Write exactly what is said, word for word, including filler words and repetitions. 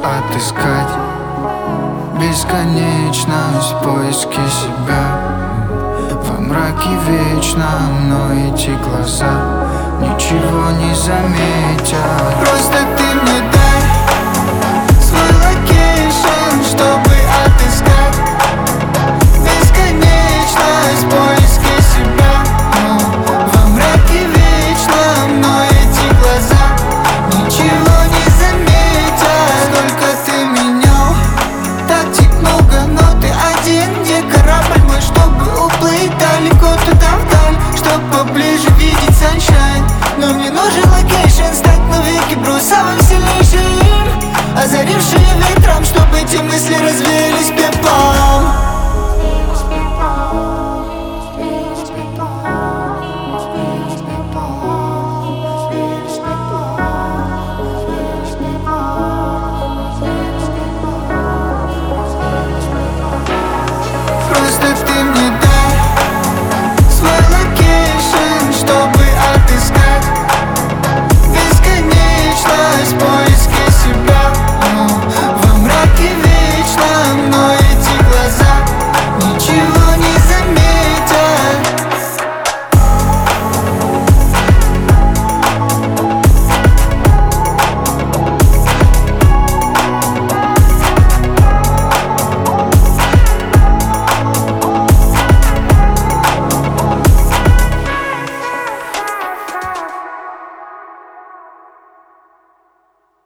отыскать бесконечность в поиске себя. Во мраке вечно мной эти глаза ничего не заметят. Просто ты мне дай свой локейшн, чтобы отыскать бесконечность в поиске себя. Во мраке вечно мной эти глаза ничего не заметят. Сколько ты менял тактик много, но ты один. Где корабль мой, чтобы уплыть далеко туда вдаль, чтоб поближе видеть саншайн? Но мне нужен локейшн, стать навеки, бро, самым сильнейшим, озарившие ветром, чтобы эти мысли развеялись пеплом.